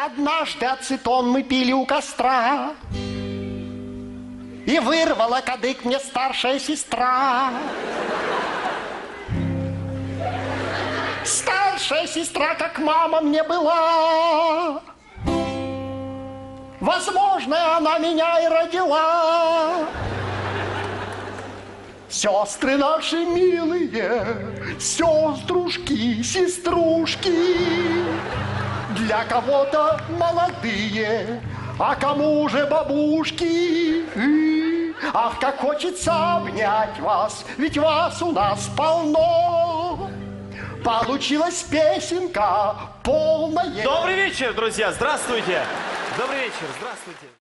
Однажды ацетон мы пили у костра, и вырвала кадык мне старшая сестра. Старшая сестра, как мама мне была. Возможно, она меня и родила. Сестры наши милые, сеструшки, сеструшки, для кого-то молодые, а кому уже бабушки. Ах, как хочется обнять вас, ведь вас у нас полно. Получилась песенка полная. Добрый вечер, друзья, здравствуйте. Добрый вечер, здравствуйте.